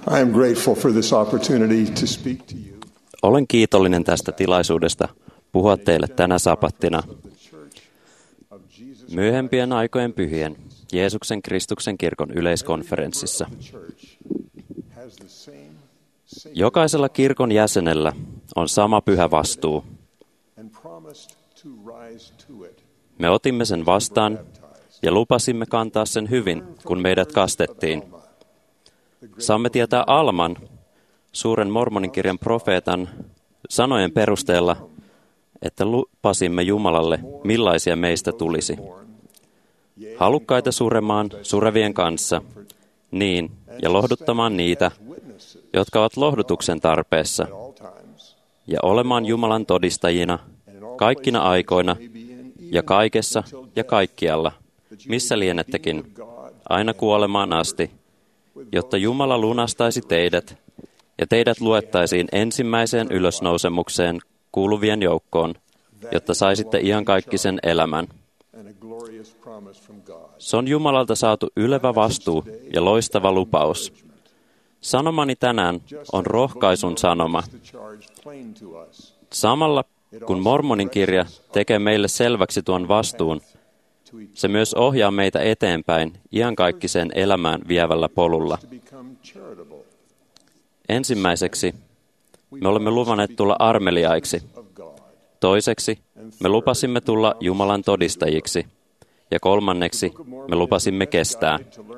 I am grateful for this opportunity to speak to you. Olen kiitollinen tästä tilaisuudesta puhua teille tänä sapattina myöhempien aikojen pyhien Jeesuksen Kristuksen kirkon yleiskonferenssissa. Jokaisella kirkon jäsenellä on sama pyhä vastuu. Me otimme sen vastaan ja lupasimme kantaa sen hyvin, kun meidät kastettiin. Saamme tietää Alman, suuren mormonikirjan profeetan, sanojen perusteella, että lupasimme Jumalalle, millaisia meistä tulisi. Halukkaita suremaan surevien kanssa, niin ja lohduttamaan niitä, jotka ovat lohdutuksen tarpeessa, ja olemaan Jumalan todistajina kaikkina aikoina ja kaikessa ja kaikkialla, missä lienettekin, aina kuolemaan asti, jotta Jumala lunastaisi teidät ja teidät luettaisiin ensimmäiseen ylösnousemukseen kuuluvien joukkoon, jotta saisitte iankaikkisen elämän. Se on Jumalalta saatu ylevä vastuu ja loistava lupaus. Sanomani tänään on rohkaisun sanoma. Samalla kun Mormonin kirja tekee meille selväksi tuon vastuun, se myös ohjaa meitä eteenpäin iankaikkiseen elämään vievällä polulla. Ensimmäiseksi me olemme luvanneet tulla armeliaiksi. Toiseksi me lupasimme tulla Jumalan todistajiksi. Ja kolmanneksi me lupasimme kestää.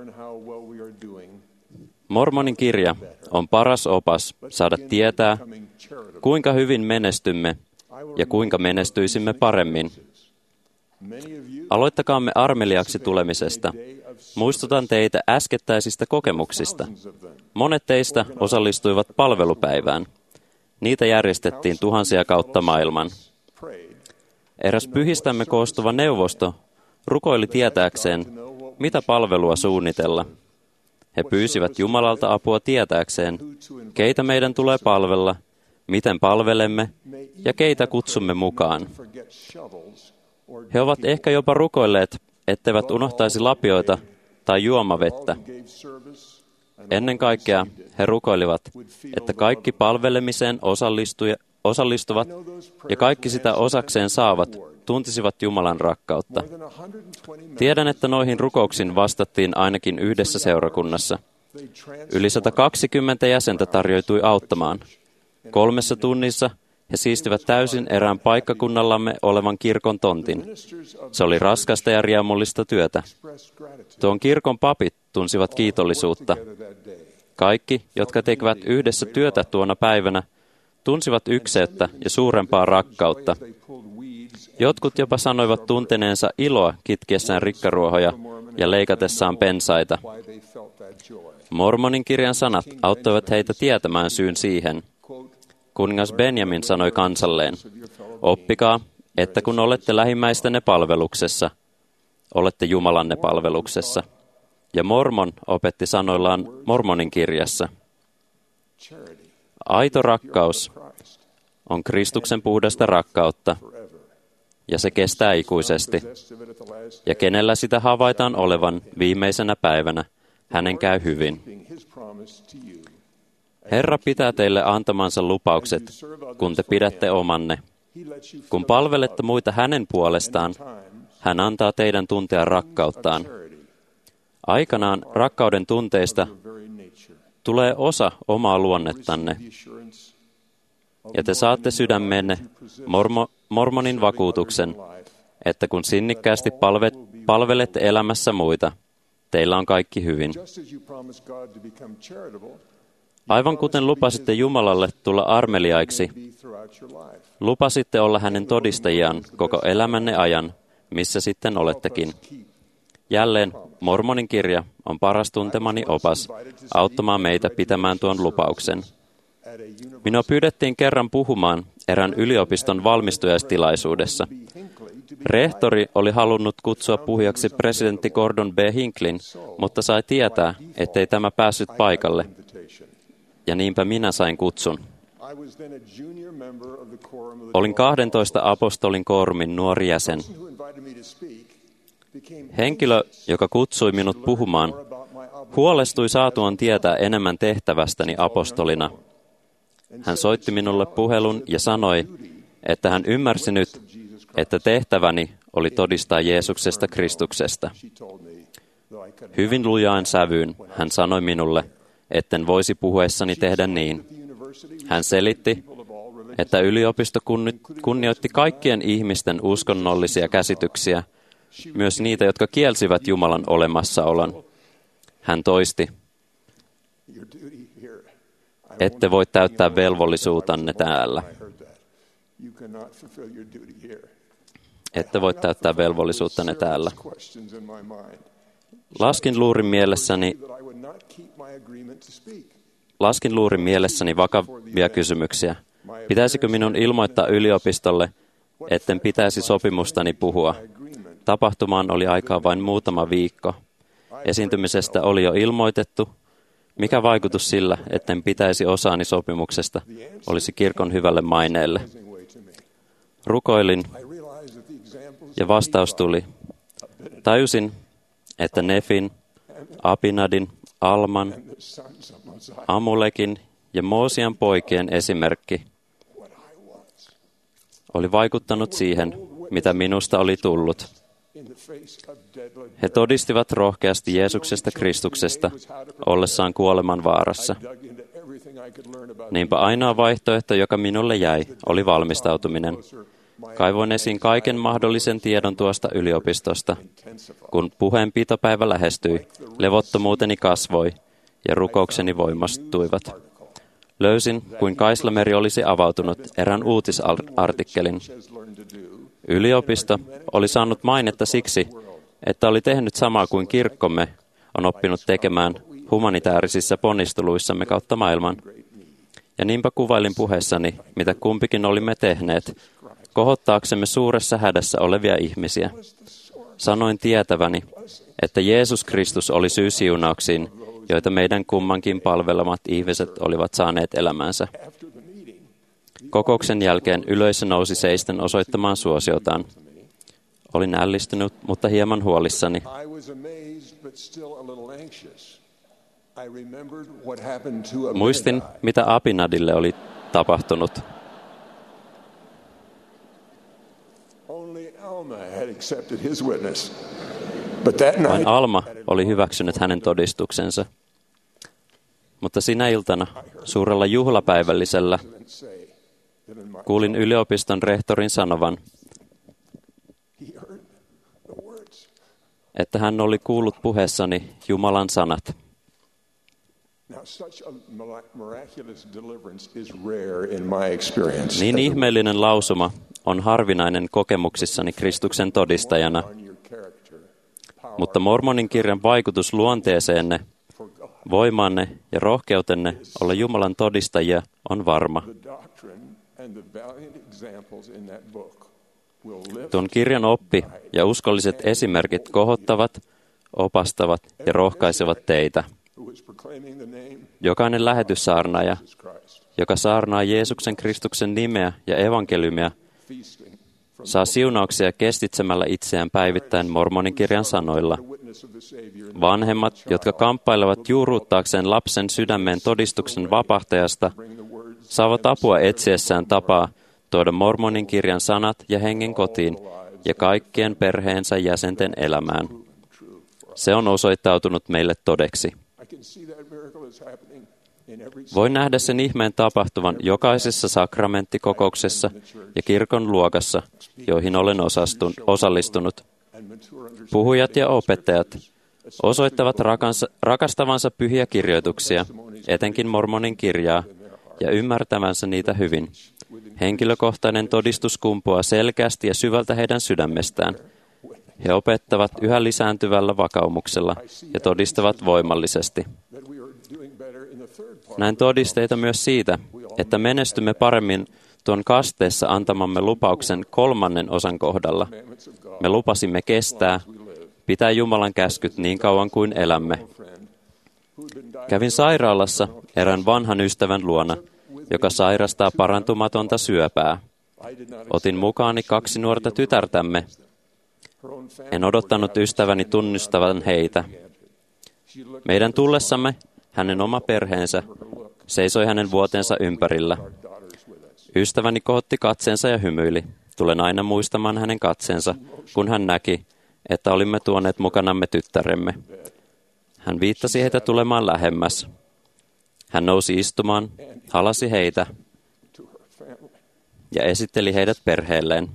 Mormonin kirja on paras opas saada tietää, kuinka hyvin menestymme ja kuinka menestyisimme paremmin. Aloittakaamme armeliaksi tulemisesta. Muistutan teitä äskettäisistä kokemuksista. Monet teistä osallistuivat palvelupäivään. Niitä järjestettiin tuhansia kautta maailman. Eräs pyhistämme koostuva neuvosto rukoili tietääkseen, mitä palvelua suunnitella. He pyysivät Jumalalta apua tietääkseen, keitä meidän tulee palvella, miten palvelemme ja keitä kutsumme mukaan. He ovat ehkä jopa rukoilleet, etteivät unohtaisi lapioita tai juomavettä. Ennen kaikkea he rukoilivat, että kaikki palvelemiseen osallistuvat ja kaikki sitä osakseen saavat tuntisivat Jumalan rakkautta. Tiedän, että noihin rukouksiin vastattiin ainakin yhdessä seurakunnassa. Yli 120 jäsentä tarjoutui auttamaan. 3 tunnissa he siistivät täysin erään paikkakunnallamme olevan kirkon tontin. Se oli raskasta ja riemullista työtä. Tuon kirkon papit tunsivat kiitollisuutta. Kaikki, jotka tekevät yhdessä työtä tuona päivänä, tunsivat ykseyttä ja suurempaa rakkautta. Jotkut jopa sanoivat tunteneensa iloa kitkiessään rikkaruohoja ja leikatessaan pensaita. Mormonin kirjan sanat auttoivat heitä tietämään syyn siihen. Kuningas Benjamin sanoi kansalleen, oppikaa, että kun olette lähimmäistenne palveluksessa, olette Jumalanne palveluksessa. Ja Mormon opetti sanoillaan Mormonin kirjassa. Aito rakkaus on Kristuksen puhdasta rakkautta, ja se kestää ikuisesti. Ja kenellä sitä havaitaan olevan viimeisenä päivänä, hänen käy hyvin. Herra pitää teille antamansa lupaukset, kun te pidätte omanne. Kun palvelette muita hänen puolestaan, hän antaa teidän tuntea rakkauttaan. Aikanaan rakkauden tunteista tulee osa omaa luonnettanne. Ja te saatte sydämenne mormonin vakuutuksen, että kun sinnikkäästi palvelette elämässä muita, teillä on kaikki hyvin. Aivan kuten lupasitte Jumalalle tulla armeliaiksi, lupasitte olla hänen todistajiaan koko elämänne ajan, missä sitten olettekin. Jälleen Mormonin kirja on paras tuntemani opas auttamaan meitä pitämään tuon lupauksen. Minua pyydettiin kerran puhumaan erään yliopiston valmistujaistilaisuudessa. Rehtori oli halunnut kutsua puhujaksi presidentti Gordon B. Hinklin, mutta sai tietää, ettei tämä päässyt paikalle. Ja niinpä minä sain kutsun. Olin 12 apostolin koorumin nuori jäsen. Henkilö, joka kutsui minut puhumaan, Huolestui saatuaan tietää enemmän tehtävästäni apostolina. Hän soitti minulle puhelun ja sanoi, että hän ymmärsi nyt, että tehtäväni oli todistaa Jeesuksesta Kristuksesta. Hyvin lujaan sävyyn hän sanoi minulle, etten voisi puhuessani tehdä niin. Hän selitti, että yliopisto kunnioitti kaikkien ihmisten uskonnollisia käsityksiä, myös niitä, jotka kielsivät Jumalan olemassaolon. Hän toisti, ette voi täyttää velvollisuutanne täällä. Ette voi täyttää velvollisuuttanne täällä. Laskin luurin mielessäni vakavia kysymyksiä. Pitäisikö minun ilmoittaa yliopistolle, etten pitäisi sopimustani puhua? Tapahtumaan oli aikaa vain muutama viikko. Esiintymisestä oli jo ilmoitettu. Mikä vaikutus sillä, etten pitäisi osaani sopimuksesta, olisi kirkon hyvälle maineelle? Rukoilin ja vastaus tuli. Tajusin, että Nefin, Abinadin, Alman, Amulekin ja Moosian poikien esimerkki oli vaikuttanut siihen, mitä minusta oli tullut. He todistivat rohkeasti Jeesuksesta Kristuksesta ollessaan kuoleman vaarassa. Niinpä ainoa vaihtoehto, joka minulle jäi, oli valmistautuminen. Kaivoin esiin kaiken mahdollisen tiedon tuosta yliopistosta. Kun puheenpitopäivä lähestyi, levottomuuteni kasvoi ja rukoukseni voimastuivat. Löysin, kuin Kaislameri olisi avautunut erään uutisartikkelin. Yliopisto oli saanut mainetta siksi, että oli tehnyt samaa kuin kirkkomme on oppinut tekemään humanitaarisissa ponnisteluissamme kautta maailman. Ja niinpä kuvailin puheessani, mitä kumpikin olimme tehneet, kohottaaksemme suuressa hädässä olevia ihmisiä. Sanoin tietäväni, että Jeesus Kristus oli syy siunauksiin, joita meidän kummankin palvelemat ihmiset olivat saaneet elämäänsä. Kokouksen jälkeen yleisö nousi seisten osoittamaan suosiotaan. Olin ällistynyt, mutta hieman huolissani. Muistin, mitä Abinadille oli tapahtunut. Vain Alma oli hyväksynyt hänen todistuksensa. Mutta sinä iltana, suurella juhlapäivällisellä, kuulin yliopiston rehtorin sanovan, että hän oli kuullut puheessani Jumalan sanat. Niin ihmeellinen lausuma on harvinainen kokemuksissani Kristuksen todistajana, mutta Mormonin kirjan vaikutus luonteeseenne, voimanne ja rohkeutenne olla Jumalan todistajia on varma. Tuon kirjan oppi ja uskolliset esimerkit kohottavat, opastavat ja rohkaisevat teitä. Jokainen lähetyssaarnaaja, joka saarnaa Jeesuksen Kristuksen nimeä ja evankeliumia, saa siunauksia kestitsemällä itseään päivittäin Mormonin kirjan sanoilla. Vanhemmat, jotka kamppailevat juurruuttaakseen lapsen sydämeen todistuksen vapahtajasta, saavat apua etsiessään tapaa tuoda Mormonin kirjan sanat ja hengen kotiin ja kaikkien perheensä jäsenten elämään. Se on osoittautunut meille todeksi. Voin nähdä sen ihmeen tapahtuvan jokaisessa sakramenttikokouksessa ja kirkon luokassa, joihin olen osallistunut. Puhujat ja opettajat osoittavat rakastavansa pyhiä kirjoituksia, etenkin Mormonin kirjaa, ja ymmärtävänsä niitä hyvin. Henkilökohtainen todistus kumpuaa selkeästi ja syvältä heidän sydämestään. He opettavat yhä lisääntyvällä vakaumuksella ja todistavat voimallisesti. Näin todisteita myös siitä, että menestymme paremmin tuon kasteessa antamamme lupauksen 3. osan kohdalla. Me lupasimme kestää, pitää Jumalan käskyt niin kauan kuin elämme. Kävin sairaalassa erään vanhan ystävän luona, joka sairastaa parantumatonta syöpää. Otin mukaani 2 nuorta tytärtämme. En odottanut ystäväni tunnistavan heitä. Meidän tullessamme hänen oma perheensä seisoi hänen vuotensa ympärillä. Ystäväni kohotti katseensa ja hymyili. Tulen aina muistamaan hänen katseensa, kun hän näki, että olimme tuoneet mukanamme tyttäremme. Hän viittasi heitä tulemaan lähemmäs. Hän nousi istumaan, halasi heitä ja esitteli heidät perheelleen.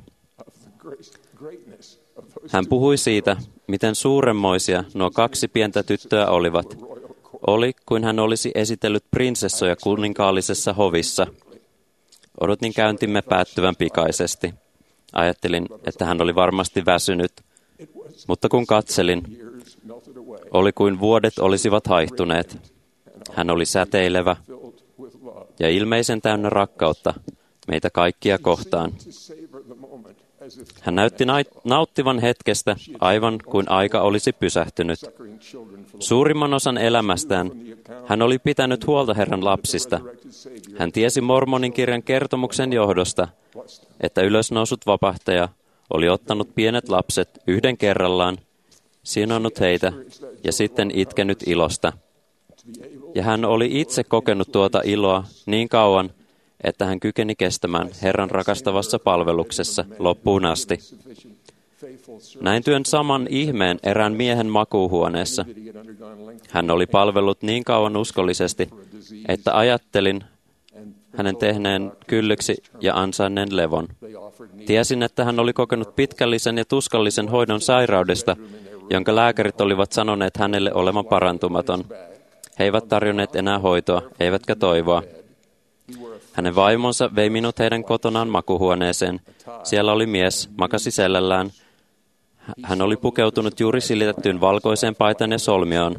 Hän puhui siitä, miten suuremmoisia nuo 2 pientä tyttöä olivat. Oli, kuin hän olisi esitellyt prinsessoja kuninkaallisessa hovissa. Odotin käyntimme päättyvän pikaisesti. Ajattelin, että hän oli varmasti väsynyt, mutta kun katselin, oli kuin vuodet olisivat haihtuneet. Hän oli säteilevä ja ilmeisen täynnä rakkautta meitä kaikkia kohtaan. Hän näytti nauttivan hetkestä aivan kuin aika olisi pysähtynyt. Suurimman osan elämästään hän oli pitänyt huolta Herran lapsista. Hän tiesi Mormonin kirjan kertomuksen johdosta, että ylösnousut vapahtaja oli ottanut pienet lapset yhden kerrallaan, siunannut heitä ja sitten itkenyt ilosta. Ja hän oli itse kokenut tuota iloa niin kauan, että hän kykeni kestämään Herran rakastavassa palveluksessa loppuun asti. Näin työn saman ihmeen erään miehen makuuhuoneessa. Hän oli palvellut niin kauan uskollisesti, että ajattelin hänen tehneen kyllyksi ja ansainneen levon. Tiesin, että hän oli kokenut pitkällisen ja tuskallisen hoidon sairaudesta, jonka lääkärit olivat sanoneet hänelle olevan parantumaton. He eivät tarjonneet enää hoitoa, eivätkä toivoa. Hänen vaimonsa vei minut heidän kotonaan makuuhuoneeseen. Siellä oli mies, makasi selällään. Hän oli pukeutunut juuri silitettyyn valkoiseen paitaan ja solmioon.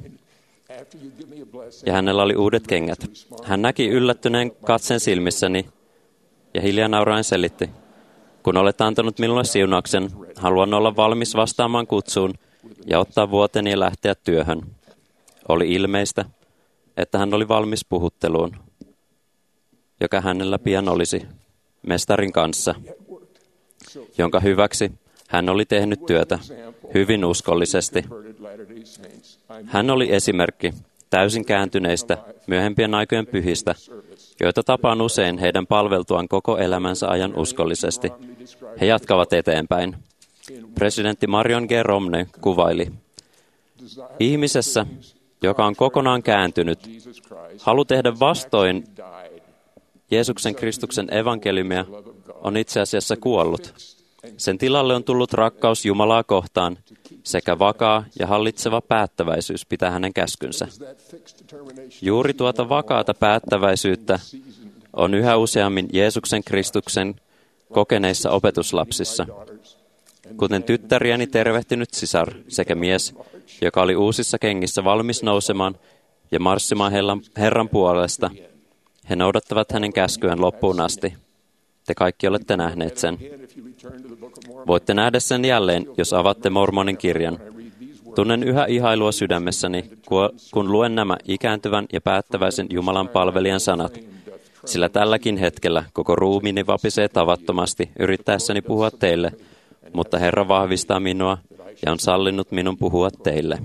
Ja hänellä oli uudet kengät. Hän näki yllättyneen katseen silmissäni ja hiljaa nauraen selitti. Kun olet antanut minulle siunauksen, haluan olla valmis vastaamaan kutsuun ja ottaa vuoteni ja lähteä työhön. Oli ilmeistä, että hän oli valmis puhutteluun, joka hänellä pian olisi mestarin kanssa, jonka hyväksi hän oli tehnyt työtä hyvin uskollisesti. Hän oli esimerkki täysin kääntyneistä myöhempien aikojen pyhistä, joita tapaan usein heidän palveltuaan koko elämänsä ajan uskollisesti. He jatkavat eteenpäin. Presidentti Marion G. Romney kuvaili: ihmisessä, joka on kokonaan kääntynyt, halu tehdä vastoin Jeesuksen Kristuksen evankeliumia, on itse asiassa kuollut. Sen tilalle on tullut rakkaus Jumalaa kohtaan sekä vakaa ja hallitseva päättäväisyys pitää hänen käskynsä. Juuri tuota vakaata päättäväisyyttä on yhä useammin Jeesuksen Kristuksen kokeneissa opetuslapsissa. Kuten tyttäriäni tervehtinyt sisar sekä mies, joka oli uusissa kengissä valmis nousemaan ja marssimaan Herran puolesta, he noudattavat hänen käskyään loppuun asti. Te kaikki olette nähneet sen. Voitte nähdä sen jälleen, jos avaatte Mormonin kirjan. Tunnen yhä ihailua sydämessäni, kun luen nämä ikääntyvän ja päättäväisen Jumalan palvelijan sanat, sillä tälläkin hetkellä koko ruumiini vapisee tavattomasti yrittäessäni puhua teille, mutta Herra vahvistaa minua ja on sallinut minun puhua teille.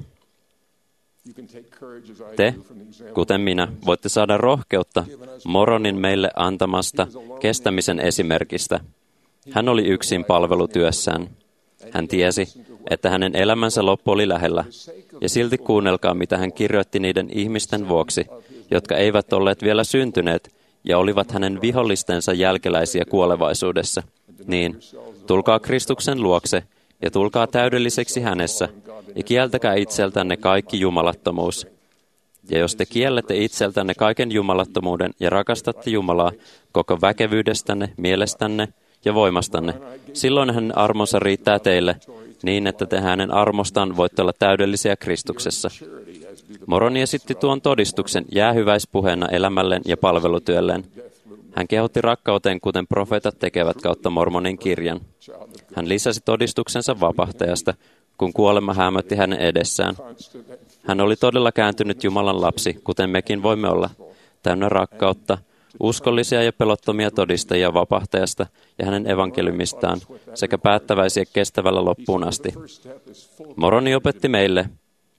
Te, kuten minä, voitte saada rohkeutta Mormonin meille antamasta kestämisen esimerkistä. Hän oli yksin palvelutyössään. Hän tiesi, että hänen elämänsä loppu oli lähellä, ja silti kuunnelkaa, mitä hän kirjoitti niiden ihmisten vuoksi, jotka eivät olleet vielä syntyneet ja olivat hänen vihollistensa jälkeläisiä kuolevaisuudessa. Niin, tulkaa Kristuksen luokse ja tulkaa täydelliseksi hänessä, ja kieltäkää itseltänne kaikki jumalattomuus. Ja jos te kiellätte itseltänne kaiken jumalattomuuden ja rakastatte Jumalaa koko väkevyydestänne, mielestänne ja voimastanne, silloin hänen armonsa riittää teille niin, että te hänen armostaan voitte olla täydellisiä Kristuksessa. Moroni esitti tuon todistuksen jäähyväispuheena elämälleen ja palvelutyölleen. Hän kehotti rakkauteen, kuten profeetat tekevät kautta Mormonin kirjan. Hän lisäsi todistuksensa vapahtajasta, kun kuolema häämötti hänen edessään. Hän oli todella kääntynyt Jumalan lapsi, kuten mekin voimme olla, täynnä rakkautta, uskollisia ja pelottomia todistajia vapahtajasta ja hänen evankeliumistaan sekä päättäväisiä kestävällä loppuun asti. Moroni opetti meille,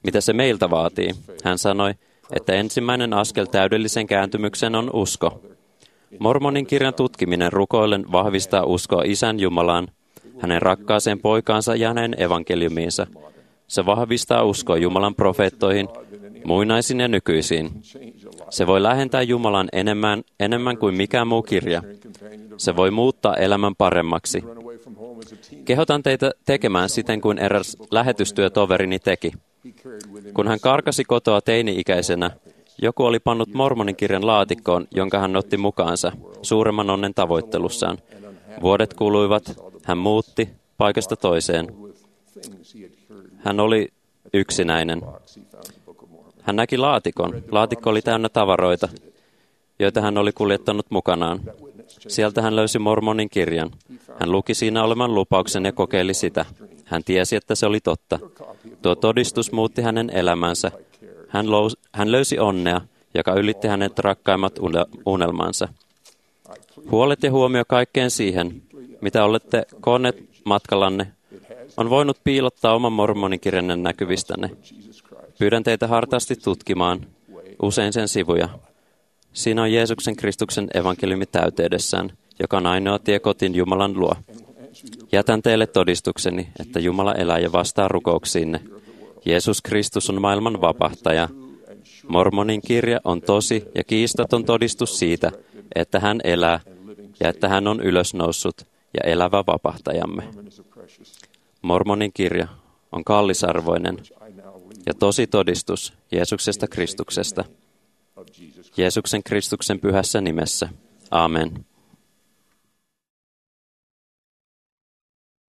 Mitä se meiltä vaatii? Hän sanoi, että ensimmäinen askel täydellisen kääntymyksen on usko. Mormonin kirjan tutkiminen rukoillen vahvistaa uskoa Isän Jumalaan, hänen rakkaaseen poikaansa ja hänen evankeliumiinsa. Se vahvistaa uskoa Jumalan profeettoihin, muinaisiin ja nykyisiin. Se voi lähentää Jumalan enemmän kuin mikään muu kirja. Se voi muuttaa elämän paremmaksi. Kehotan teitä tekemään siten kuin eräs lähetystyötoverini teki. Kun hän karkasi kotoa teini-ikäisenä, joku oli pannut Mormonin kirjan laatikkoon, jonka hän otti mukaansa suuremman onnen tavoittelussaan. Vuodet kuluivat, hän muutti paikasta toiseen. Hän oli yksinäinen. Hän näki laatikon. Laatikko oli täynnä tavaroita, joita hän oli kuljettanut mukanaan. Sieltä hän löysi Mormonin kirjan. Hän luki siinä olevan lupauksen ja kokeili sitä. Hän tiesi, että se oli totta. Tuo todistus muutti hänen elämänsä. Hän löysi onnea, joka ylitti hänet rakkaimmat unelmansa. Huolet ja huomio kaikkeen siihen, mitä olette koonneet matkallanne, on voinut piilottaa oman Mormonin kirjanne näkyvistänne. Pyydän teitä hartaasti tutkimaan usein sen sivuja. Siinä on Jeesuksen Kristuksen evankeliumi täyteydessään, joka on ainoa tie kotiin Jumalan luo. Jätän teille todistukseni, että Jumala elää ja vastaa rukouksiinne. Jeesus Kristus on maailman vapahtaja. Mormonin kirja on tosi ja kiistaton todistus siitä, että hän elää ja että hän on ylösnoussut ja elävä vapahtajamme. Mormonin kirja on kallisarvoinen ja tosi todistus Jeesuksesta Kristuksesta. Jeesuksen Kristuksen pyhässä nimessä. Amen.